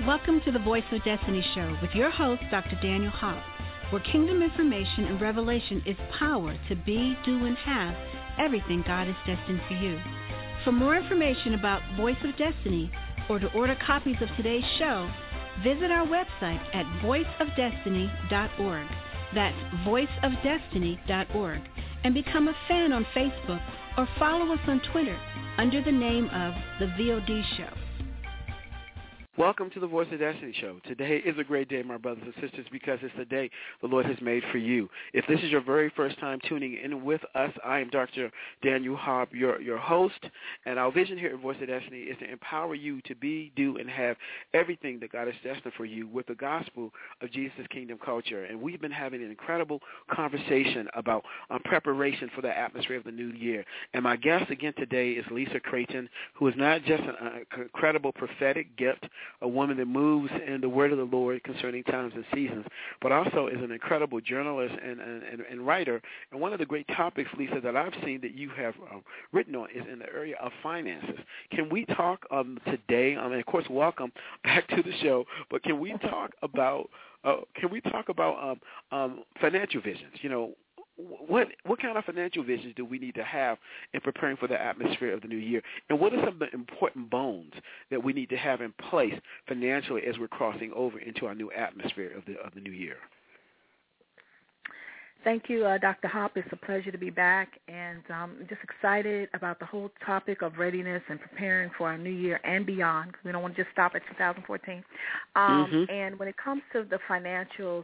Welcome to the Voice of Destiny show with your host, Dr. Daniel Hobbs, where kingdom information and revelation is power to be, do, and have everything God has destined for you. For more information about Voice of Destiny or to order copies of today's show, visit our website at voiceofdestiny.org. That's voiceofdestiny.org. And become a fan on Facebook or follow us on Twitter under the name of The VOD Show. Welcome to the Voice of Destiny show. Today is a great day, my brothers and sisters, because it's the day the Lord has made for you. If this is your very first time tuning in with us, I am Dr. Daniel Hobb, your host, and our vision here at Voice of Destiny is to empower you to be, do, and have everything that God has destined for you with the gospel of Jesus' kingdom culture. And we've been having an incredible conversation about preparation for the atmosphere of the new year. And my guest again today is Lisa Creighton, who is not just an incredible prophetic gift, a woman that moves in the word of the Lord concerning times and seasons, but also is an incredible journalist and writer. And one of the great topics, Lisa, that I've seen that you have written on is in the area of finances. Can we talk today? I mean, of course, welcome back to the show. But can we talk about financial visions? You know, what kind of financial visions do we need to have in preparing for the atmosphere of the new year? And what are some of the important bones that we need to have in place financially as we're crossing over into our new atmosphere of the new year? Thank you, Dr. Hopp. It's a pleasure to be back, and I'm just excited about the whole topic of readiness and preparing for our new year and beyond, because we don't want to just stop at 2014. And when it comes to the financials,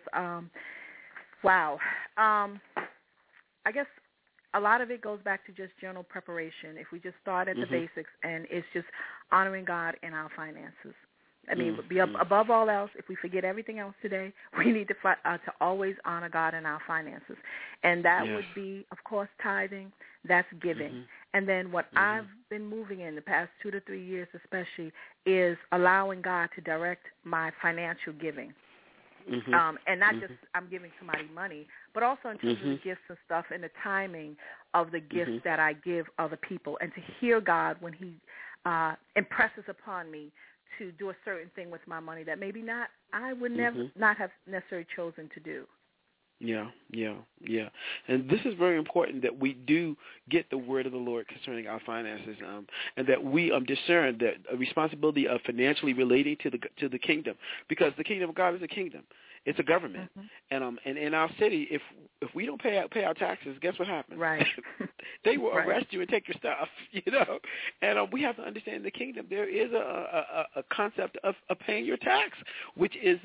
I guess a lot of it goes back to just general preparation. If we just start at the basics, and it's just honoring God in our finances. I mean, above all else, if we forget everything else today, we need to always honor God in our finances. And that would be, of course, tithing. That's giving. And then what I've been moving in the past 2 to 3 years especially is allowing God to direct my financial giving. And not just I'm giving somebody money, but also in terms of the gifts and stuff and the timing of the gifts that I give other people, and to hear God when he impresses upon me to do a certain thing with my money that maybe I would not have necessarily chosen to do. Yeah. And this is very important that we do get the word of the Lord concerning our finances, and that we discern that a responsibility of financially relating to the kingdom, because the kingdom of God is a kingdom. It's a government. And in our city, if we don't pay our taxes, guess what happens? Right. They will arrest you and take your stuff, you know. And we have to understand in the kingdom there is a concept of paying your tax, which is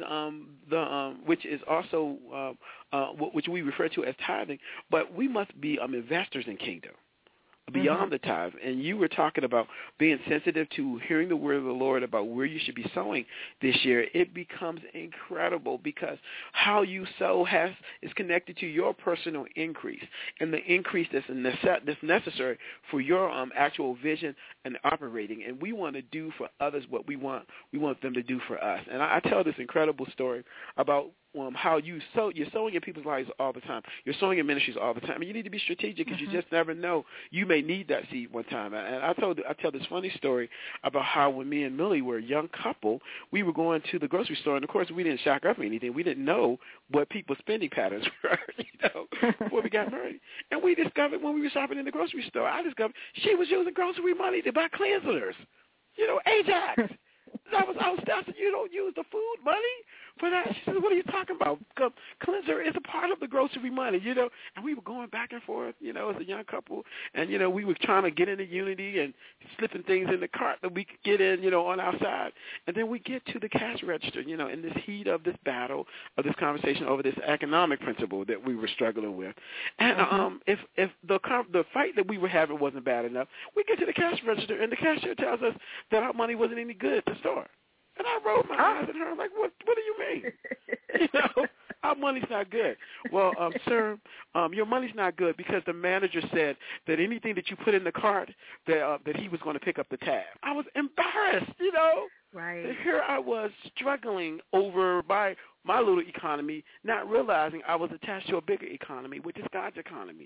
also which we refer to as tithing. But we must be investors in kingdom, beyond the tithe. And you were talking about being sensitive to hearing the word of the Lord about where you should be sowing this year. It becomes incredible, because how you sow is connected to your personal increase, and the increase that's necessary for your actual vision and operating. And we want to do for others what we want them to do for us. And I tell this incredible story about how you're sowing in people's lives all the time. You're sowing in ministries all the time. I mean, you need to be strategic, because you just never know. You may need that seed one time. And I tell this funny story about how when me and Millie were a young couple, we were going to the grocery store, and of course we didn't shack up or anything. We didn't know what people's spending patterns were, before we got married. And we discovered when we were shopping in the grocery store, I discovered she was using grocery money to buy cleansers, Ajax. I was asking, you don't use the food money for that? She said, what are you talking about? Cleanser is a part of the grocery money, And we were going back and forth, as a young couple. And, we were trying to get into unity and slipping things in the cart that we could get in, on our side. And then we get to the cash register, in this heat of this battle, of this conversation over this economic principle that we were struggling with. And if the fight that we were having wasn't bad enough, we get to the cash register, and the cashier tells us that our money wasn't any good at the store. And I rolled my eyes at her like, what do you mean? Our money's not good. Well, sir, your money's not good because the manager said that anything that you put in the cart, that he was going to pick up the tab. I was embarrassed, Right. And here I was struggling over my little economy, not realizing I was attached to a bigger economy, which is God's economy.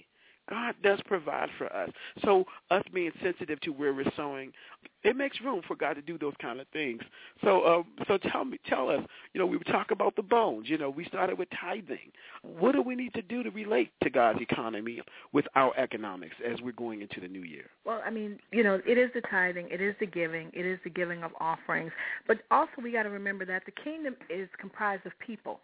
God does provide for us. So us being sensitive to where we're sowing, it makes room for God to do those kind of things. So tell us, we were talking about the bones. We started with tithing. What do we need to do to relate to God's economy with our economics as we're going into the new year? Well, it is the tithing, it is the giving of offerings. But also we got to remember that the kingdom is comprised of people.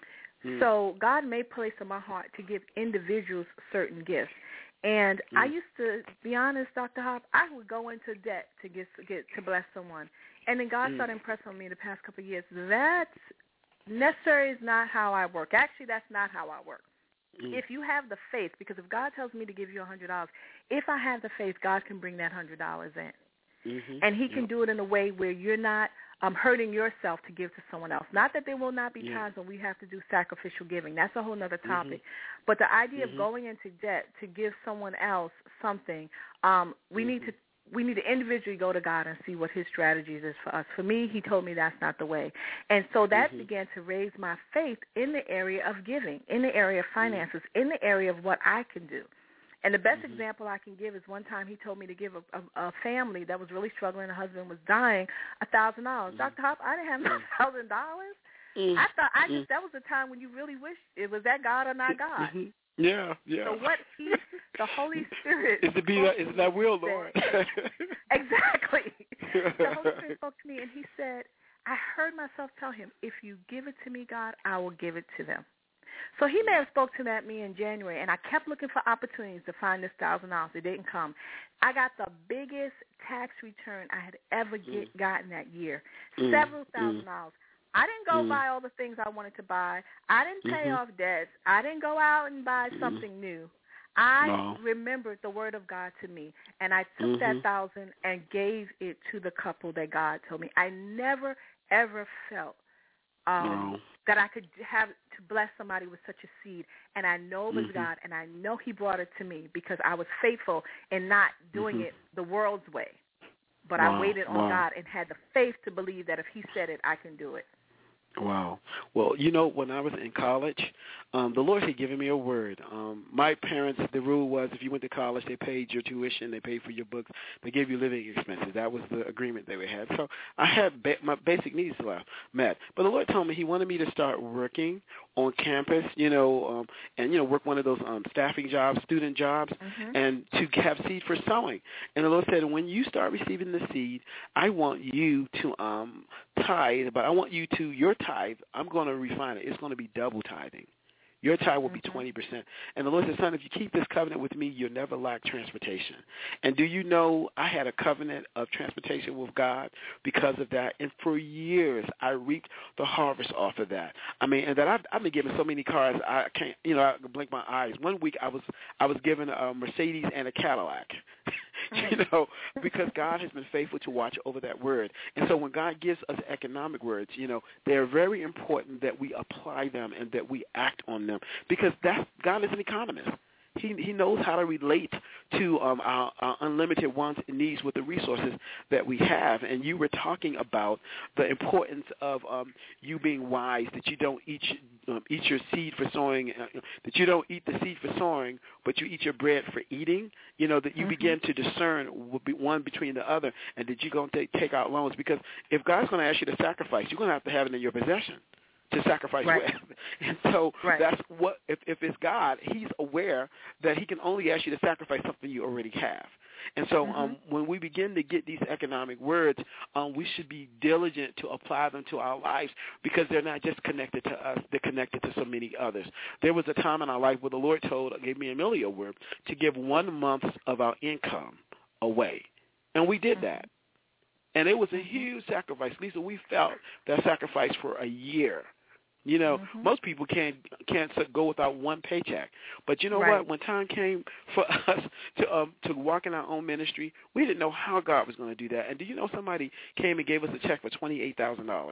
So God may place in my heart to give individuals certain gifts. And I used to, be honest, Dr. Hop, I would go into debt to get to bless someone. And then God started impressing on me the past couple of years. That's necessarily is not how I work. Actually, that's not how I work. If you have the faith, because if God tells me to give you $100, if I have the faith, God can bring that $100 in. And he can do it in a way where you're not hurting yourself to give to someone else. Not that there will not be times when we have to do sacrificial giving. That's a whole other topic. But the idea of going into debt to give someone else something, we need to individually go to God and see what his strategies is for us. For me, he told me that's not the way. And so that began to raise my faith in the area of giving, in the area of finances, in the area of what I can do. And the best example I can give is one time he told me to give a family that was really struggling, a husband was dying, $1,000. Dr. Hop, I didn't have $1,000. I thought that was the time when you really wished it was that God or not God. Yeah. So what the Holy Spirit is that will, Lord. Exactly. The Holy Spirit spoke to me and he said, I heard myself tell him, if you give it to me, God, I will give it to them. So he may have spoke to me in January, and I kept looking for opportunities to find this $1,000. It didn't come. I got the biggest tax return I had ever gotten that year, several $1,000s. I didn't go buy all the things I wanted to buy. I didn't pay off debts. I didn't go out and buy something new. I remembered the word of God to me, and I took that $1,000 and gave it to the couple that God told me. I never, ever felt that I could have to bless somebody with such a seed. And I know it was God, and I know he brought it to me because I was faithful in not doing it the world's way. But I waited on God and had the faith to believe that if he said it, I can do it. Wow. Well, when I was in college, the Lord had given me a word. My parents, the rule was if you went to college, they paid your tuition, they paid for your books, they gave you living expenses. That was the agreement they had. So I had my basic needs met. But the Lord told me he wanted me to start working on campus, and work one of those staffing jobs, student jobs, and to have seed for sowing. And the Lord said, when you start receiving the seed, I want you to tithe, but I want you to, your tithe, I'm going to refine it. It's going to be double tithing. Your tithe will be 20%. And the Lord said, son, if you keep this covenant with me, you'll never lack transportation. And do you know I had a covenant of transportation with God because of that? And for years, I reaped the harvest off of that. And that I've been given so many cars, I can't, I can blink my eyes. One week I was given a Mercedes and a Cadillac. Because God has been faithful to watch over that word. And so when God gives us economic words, they're very important that we apply them and that we act on them because God is an economist. He knows how to relate to our unlimited wants and needs with the resources that we have. And you were talking about the importance of you being wise, that you don't eat your seed for sowing, that you don't eat the seed for sowing, but you eat your bread for eating, that you begin to discern one between the other, and that you're going to take out loans. Because if God's going to ask you to sacrifice, you're going to have it in your possession to sacrifice with. And so that's what, if it's God, he's aware that he can only ask you to sacrifice something you already have. And so when we begin to get these economic words, we should be diligent to apply them to our lives because they're not just connected to us, they're connected to so many others. There was a time in our life where the Lord gave me and Millie a word to give 1 month of our income away. And we did that. And it was a huge sacrifice. Lisa, we felt that sacrifice for a year. Most people can't go without one paycheck. But you know what? When time came for us to walk in our own ministry, we didn't know how God was going to do that. And do you know somebody came and gave us a check for $28,000?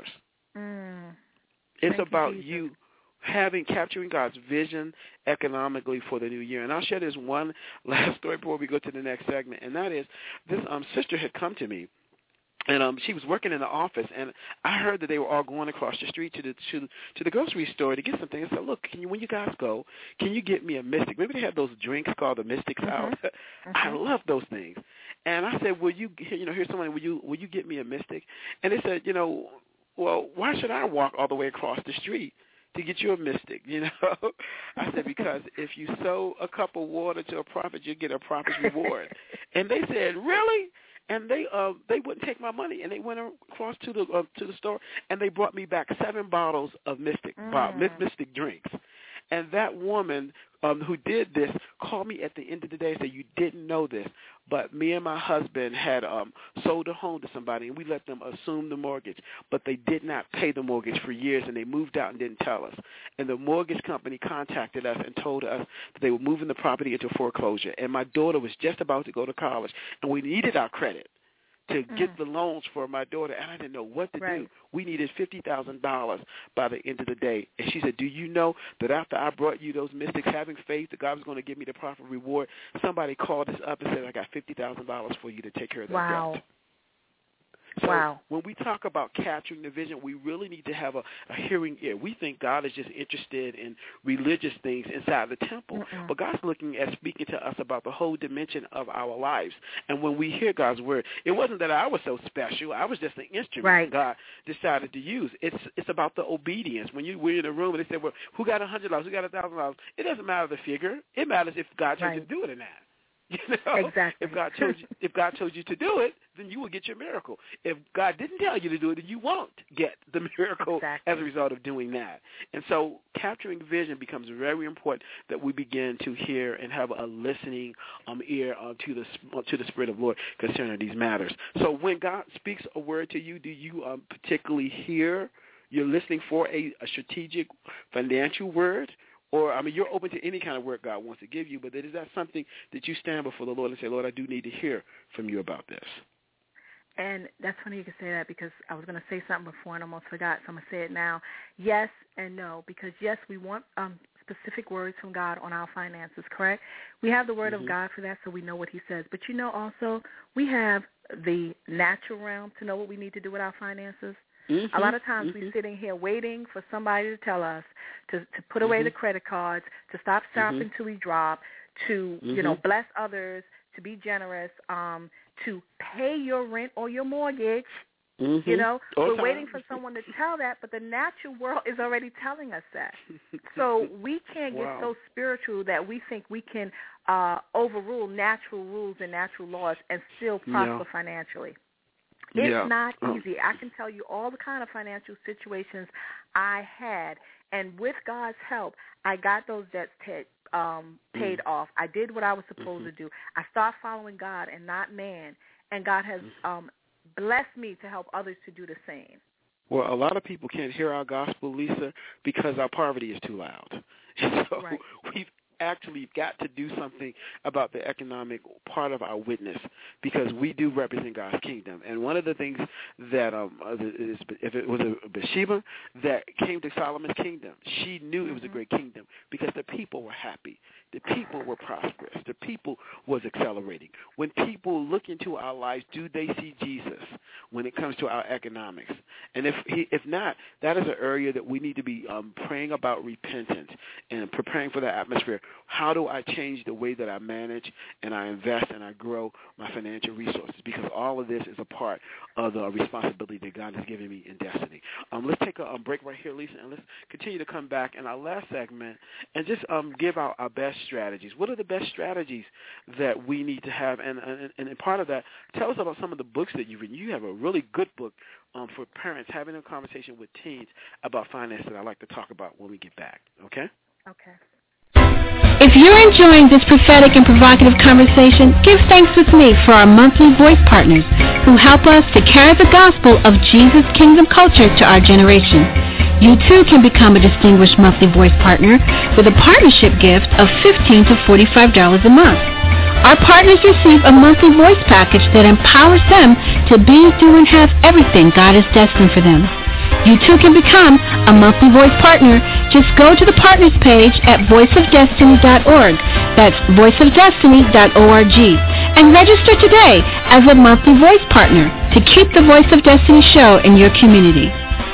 It's about you capturing God's vision economically for the new year. And I'll share this one last story before we go to the next segment, and that is this sister had come to me. And she was working in the office, and I heard that they were all going across the street to the grocery store to get something. I said, look, when you guys go, can you get me a Mystic? Maybe they have those drinks called the Mystics out. I love those things. And I said, here's someone, will you get me a Mystic? And they said, well, why should I walk all the way across the street to get you a Mystic, I said, because if you sow a cup of water to a prophet, you get a prophet's reward. And they said, really? And they wouldn't take my money, and they went across to the store, and they brought me back 7 bottles of Mystic drinks. And that woman who did this called me at the end of the day and said, you didn't know this, but me and my husband had sold a home to somebody, and we let them assume the mortgage, but they did not pay the mortgage for years, and they moved out and didn't tell us. And the mortgage company contacted us and told us that they were moving the property into foreclosure. And my daughter was just about to go to college, and we needed our credit to get the loans for my daughter, and I didn't know what to do. We needed $50,000 by the end of the day. And she said, do you know that after I brought you those Mystics, having faith that God was going to give me the proper reward, somebody called us up and said, I got $50,000 for you to take care of that debt. So when we talk about capturing the vision, we really need to have a hearing ear. We think God is just interested in religious things inside the temple, but God's looking at speaking to us about the whole dimension of our lives. And when we hear God's word, it wasn't that I was so special. I was just an instrument God decided to use. It's about the obedience. When we're in a room and they say, well, who got $100? Who got $1,000? It doesn't matter the figure. It matters if God chose you to do it or not. Exactly. If God told you to do it, then you will get your miracle. If God didn't tell you to do it, then you won't get the miracle as a result of doing that. And so capturing vision becomes very important that we begin to hear and have a listening ear to the Spirit of the Lord concerning these matters. So when God speaks a word to you, do you particularly hear? You're listening for a strategic financial word? Or, you're open to any kind of work God wants to give you, but is that something that you stand before the Lord and say, Lord, I do need to hear from you about this? And that's funny you can say that, because I was going to say something before and almost forgot, so I'm going to say it now. Yes and no, because, yes, we want specific words from God on our finances, correct? We have the word of God for that, so we know what he says. But, also, we have the natural realm to know what we need to do with our finances. A lot of times we're sitting here waiting for somebody to tell us to put away the credit cards, to stop shopping till we drop, to, bless others, to be generous, to pay your rent or your mortgage. We're waiting for someone to tell that, but the natural world is already telling us that. So we can't get so spiritual that we think we can overrule natural rules and natural laws and still prosper financially. It's not easy. I can tell you all the kind of financial situations I had, and with God's help, I got those debts paid off. I did what I was supposed to do. I started following God and not man, and God has blessed me to help others to do the same. Well, a lot of people can't hear our gospel, Lisa, because our poverty is too loud. So we've actually got to do something about the economic part of our witness, because we do represent God's kingdom. And one of the things that if it was a Bathsheba that came to Solomon's kingdom, she knew it was a great kingdom because the people were happy. The people were prosperous. The people was accelerating. When people look into our lives, do they see Jesus when it comes to our economics? And if not, that is an area that we need to be praying about repentance and preparing for the atmosphere. How do I change the way that I manage and I invest and I grow my financial resources? Because all of this is a part of the responsibility that God has given me in destiny. Let's take a break right here, Lisa, and let's continue to come back in our last segment and just give out our best strategies. What are the best strategies that we need to have? And part of that, tell us about some of the books that you've written. You have a really good book for parents, having a conversation with teens about finance that I'd like to talk about when we get back. Okay? Okay. If you're enjoying this prophetic and provocative conversation, give thanks with me for our monthly voice partners who help us to carry the gospel of Jesus' kingdom culture to our generation. You too can become a distinguished monthly voice partner with a partnership gift of $15 to $45 a month. Our partners receive a monthly voice package that empowers them to be, do, and have everything God has destined for them. You too can become a monthly voice partner. Just go to the partners page at voiceofdestiny.org. That's voiceofdestiny.org. And register today as a monthly voice partner to keep the Voice of Destiny show in your community.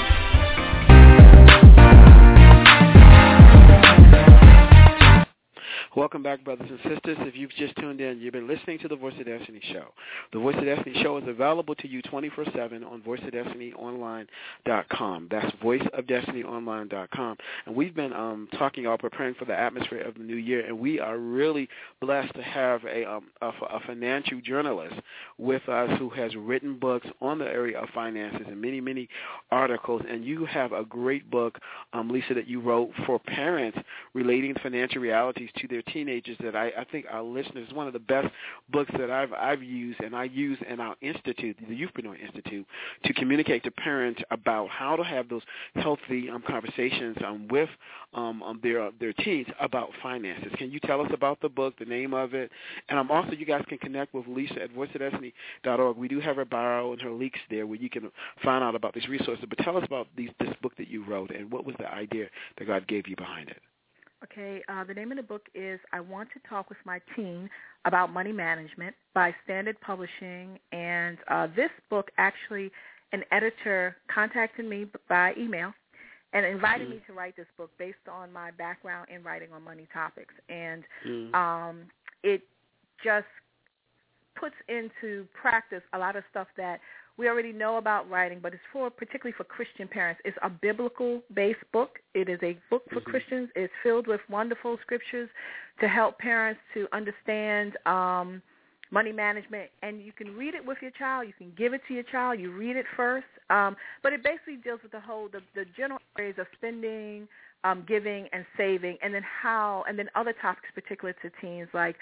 Welcome back, brothers and sisters. If you've just tuned in, you've been listening to the Voice of Destiny show. The Voice of Destiny show is available to you 24/7 on voiceofdestinyonline.com. That's voiceofdestinyonline.com. And we've been talking about preparing for the atmosphere of the new year, and we are really blessed to have a financial journalist with us who has written books on the area of finances and many, many articles. And you have a great book, Lisa, that you wrote for parents relating financial realities to their teenagers that I think our listeners, one of the best books that I've used, and I use in our institute, the Youthpreneur Institute, to communicate to parents about how to have those healthy conversations with their teens about finances. Can you tell us about the book, the name of it? And also you guys can connect with Lisa at voiceofdestiny.org. We do have her bio and her links there where you can find out about these resources. But tell us about this book that you wrote and what was the idea that God gave you behind it. Okay, the name of the book is I Want to Talk with My Teen About Money Management by Standard Publishing. And this book, actually, an editor contacted me by email and invited me to write this book based on my background in writing on money topics. And it just puts into practice a lot of stuff that we already know about writing, but it's particularly for Christian parents. It's a biblical-based book. It is a book for Christians. It's filled with wonderful scriptures to help parents to understand money management. And you can read it with your child. You can give it to your child. You read it first. But it basically deals with the general areas of spending, giving, and saving, and then other topics particular to teens like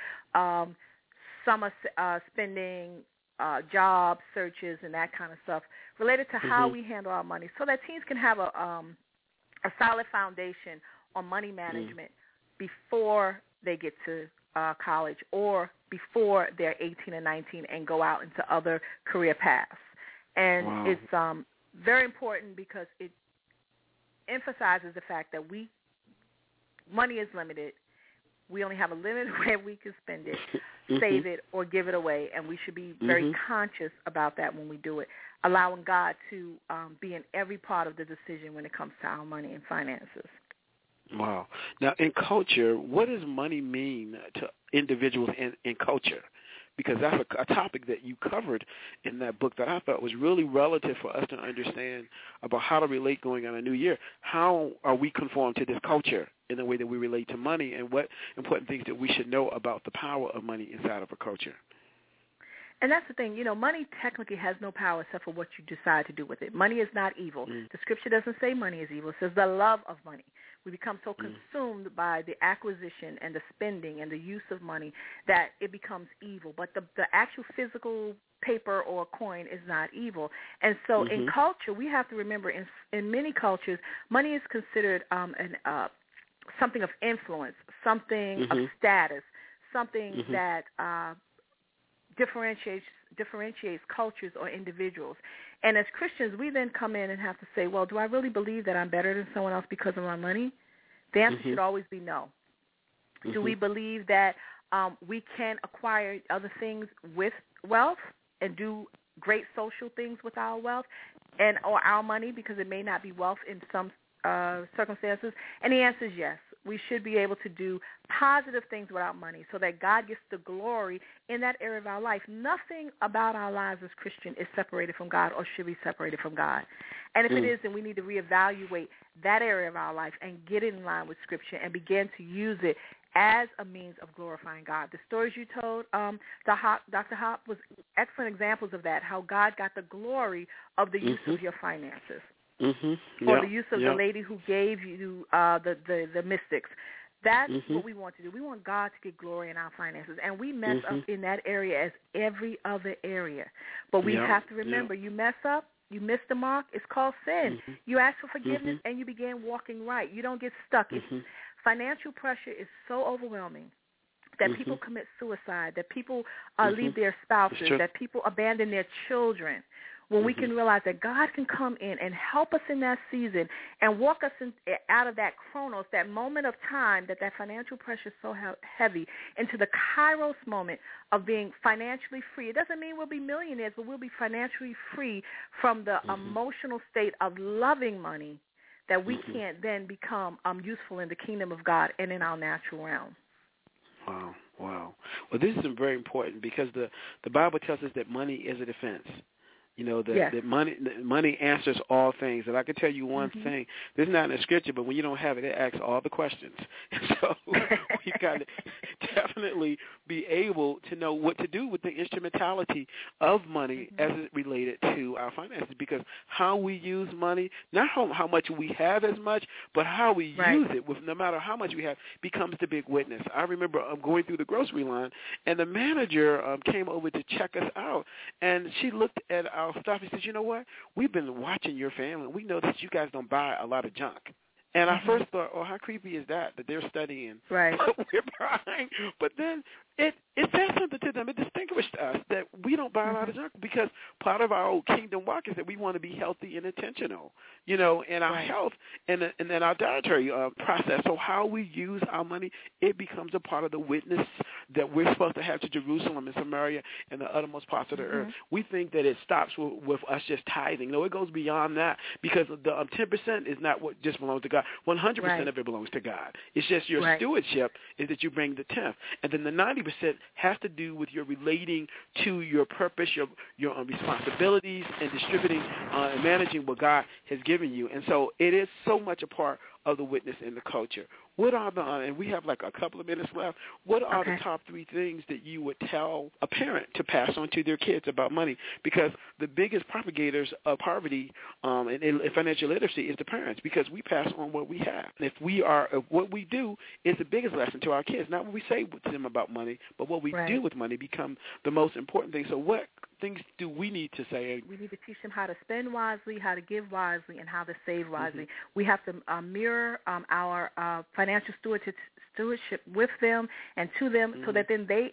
summer spending, job searches, and that kind of stuff related to how we handle our money so that teens can have a solid foundation on money management before they get to college or before they're 18 and 19 and go out into other career paths. And it's very important because it emphasizes the fact that money is limited. We only have a limit where we can spend it, save it, or give it away, and we should be very conscious about that when we do it, allowing God to be in every part of the decision when it comes to our money and finances. Wow. Now, in culture, what does money mean to individuals in culture? Because that's a topic that you covered in that book that I thought was really relative for us to understand about how to relate going on a new year. How are we conformed to this culture in the way that we relate to money, and what important things that we should know about the power of money inside of a culture? And that's the thing, money technically has no power except for what you decide to do with it. Money is not evil. The scripture doesn't say money is evil. It says the love of money. We become so consumed by the acquisition and the spending and the use of money that it becomes evil. But the actual physical paper or coin is not evil. And so in culture, we have to remember in many cultures, money is considered something of influence, something of status, something that differentiates cultures or individuals. And as Christians, we then come in and have to say, well, do I really believe that I'm better than someone else because of my money? The answer should always be no. Do we believe that we can acquire other things with wealth and do great social things with our wealth or our money, because it may not be wealth in some circumstances? And the answer is yes. We should be able to do positive things with our money so that God gets the glory in that area of our life. Nothing about our lives as Christian is separated from God or should be separated from God. And if it is, then we need to reevaluate that area of our life and get in line with Scripture and begin to use it as a means of glorifying God. The stories you told, Dr. Hop, was excellent examples of that, how God got the glory of the use of your finances. Or the use of the lady who gave you the mystics. That's what we want to do. We want God to get glory in our finances. And we mess up in that area as every other area. But we have to remember, you mess up, you miss the mark, it's called sin. You ask for forgiveness and you begin walking right. You don't get stuck. Financial pressure is so overwhelming that people commit suicide, that people leave their spouses, that people abandon their children. when we can realize that God can come in and help us in that season and walk us out of that chronos, that moment of time that financial pressure is so heavy, into the kairos moment of being financially free. It doesn't mean we'll be millionaires, but we'll be financially free from the emotional state of loving money, that we can't then become useful in the kingdom of God and in our natural realm. Wow. Well, this is very important because the Bible tells us that money is a defense. You know, that money answers all things. And I can tell you one thing. This is not in the scripture, but when you don't have it, it asks all the questions. So we've got to definitely be able to know what to do with the instrumentality of money as it related to our finances, because how we use money, not how much we have as much, but how we use it, with no matter how much we have, becomes the big witness. I remember going through the grocery line, and the manager came over to check us out, and she looked at our stuff and said, you know what, we've been watching your family. We know that you guys don't buy a lot of junk. And I first thought, how creepy is that they're studying what we're buying? But then it said something to them. It distinguished us that we don't buy a lot of junk, because part of our old kingdom walk is that we want to be healthy and intentional, you know, in our health and then our dietary process. So how we use our money, it becomes a part of the witness that we're supposed to have to Jerusalem and Samaria and the uttermost parts of the earth. We think that it stops with us just tithing. No, it goes beyond that, because the 10% is not what just belongs to God. 100% of it belongs to God. It's just your stewardship is that you bring the 10th. And then the 90% has to do with your relating to your purpose, your responsibilities, and distributing and managing what God has given you. And so it is so much a part of the witness in the culture. What are the, and we have like a couple of minutes left, what are the top 3 things that you would tell a parent to pass on to their kids about money? Because the biggest propagators of poverty and financial literacy is the parents, because we pass on what we have. And if what we do is the biggest lesson to our kids, not what we say to them about money, but what we do with money become the most important thing. So what things do we need to say? We need to teach them how to spend wisely, how to give wisely, and how to save wisely. We have to mirror our financial stewardship with them and to them, so that then they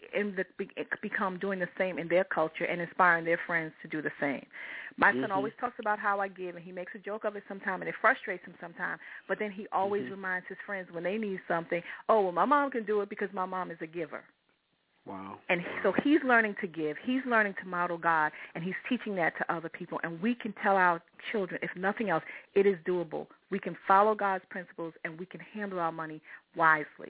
become doing the same in their culture and inspiring their friends to do the same. My son always talks about how I give, and he makes a joke of it sometimes, and it frustrates him sometimes. But then he always reminds his friends when they need something, oh, well, my mom can do it because my mom is a giver. Wow. And so he's learning to give. He's learning to model God, and he's teaching that to other people. And we can tell our children, if nothing else, it is doable. We can follow God's principles, and we can handle our money wisely.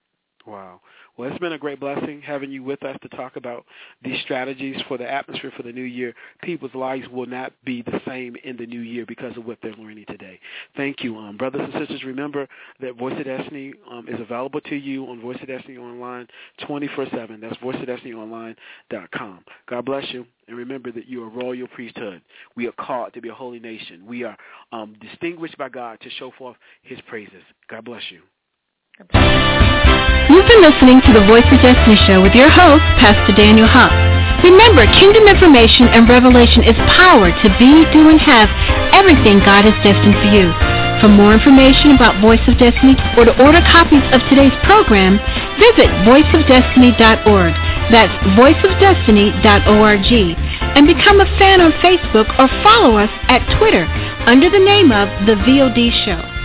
Wow. Well, it's been a great blessing having you with us to talk about these strategies for the atmosphere for the new year. People's lives will not be the same in the new year because of what they're learning today. Thank you. Brothers and sisters, remember that Voice of Destiny is available to you on Voice of Destiny Online 24/7. That's voiceofdestinyonline.com. God bless you. And remember that you are a royal priesthood. We are called to be a holy nation. We are distinguished by God to show forth his praises. God bless you. You've been listening to the Voice of Destiny Show with your host, Pastor Daniel Huff. Remember, kingdom information and revelation is power to be, do, and have everything God has destined for you. For more information about Voice of Destiny or to order copies of today's program, visit voiceofdestiny.org. That's voiceofdestiny.org. And become a fan on Facebook or follow us at Twitter under the name of The VOD Show.